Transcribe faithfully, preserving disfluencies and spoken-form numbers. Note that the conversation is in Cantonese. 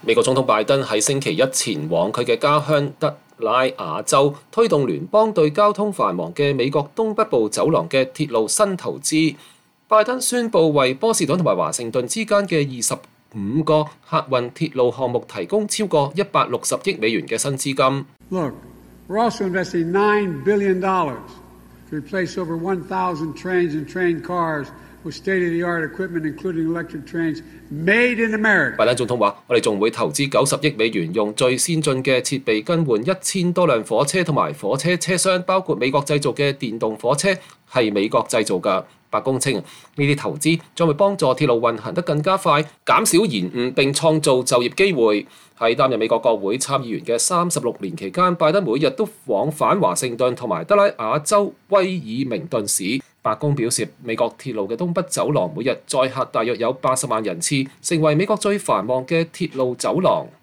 美國總統拜登喺星期一前往佢嘅家鄉德拉瓦州，推動聯邦對交通繁忙嘅美國東北部走廊嘅鐵路新投資。拜登宣布為波士頓同埋華盛頓之間嘅二十五個客運鐵路項目提供超過一百六十億美元嘅新資金。 Look, we're also investing nine billion dollars to replace over one thousand trains and train cars.With state-of-the-art equipment, including electric trains, made in America. 拜登總統話：我哋仲會投資九十億美元，用最先進嘅設備更換一千多輛火車同埋火車車廂，包括美國製造嘅電動火車係美國製造㗎。白宮稱呢啲投資將會幫助鐵路運行得更加快，減少延誤並創造就業機會。喺擔任美國國會參議員嘅三十六年期間，拜登每日都往返華盛頓同埋德拉瓦州威爾明頓市。白宮表示，美國鐵路嘅東北走廊每日載客大約有八十萬人次，成為美國最繁忙嘅鐵路走廊。